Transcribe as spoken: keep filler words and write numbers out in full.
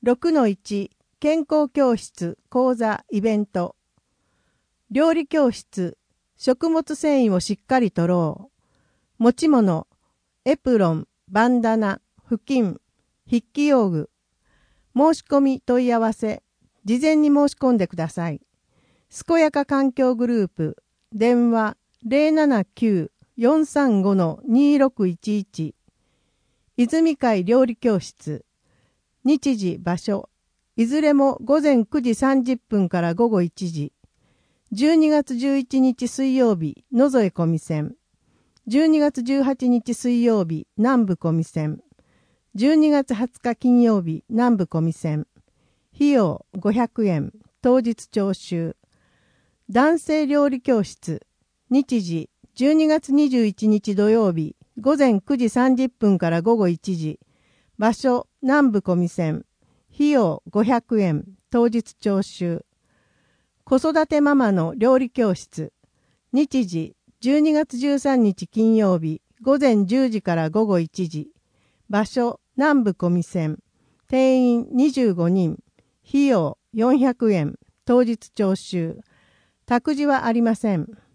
ろくのいち 健康教室講座イベント。料理教室、食物繊維をしっかりとろう。持ち物、エプロン、バンダナ、布巾、筆記用具。申し込み問い合わせ、事前に申し込んでください。健やか環境グループ、電話 ゼロななきゅう よんさんご にろくいちいち。泉会料理教室。日時、場所、いずれも午前くじさんじゅっぷんから午後いちじ。じゅうにがつじゅういちにち水曜日、野添小見線。じゅうにがつじゅうはちにち水曜日、南部小見線。じゅうにがつはつか金曜日、南部小見線。費用ごひゃくえん、当日徴収。男性料理教室。日時、じゅうにがつにじゅういちにち土曜日、午前くじさんじゅっぷんから午後いちじ。場所、南部小見線。費用ごひゃくえん、当日徴収。子育てママの料理教室。日時、じゅうにがつじゅうさんにち金曜日、午前じゅうじから午後いちじ。場所、南部小見線。定員にじゅうごにん。費用よんひゃくえん、当日徴収。託児はありません。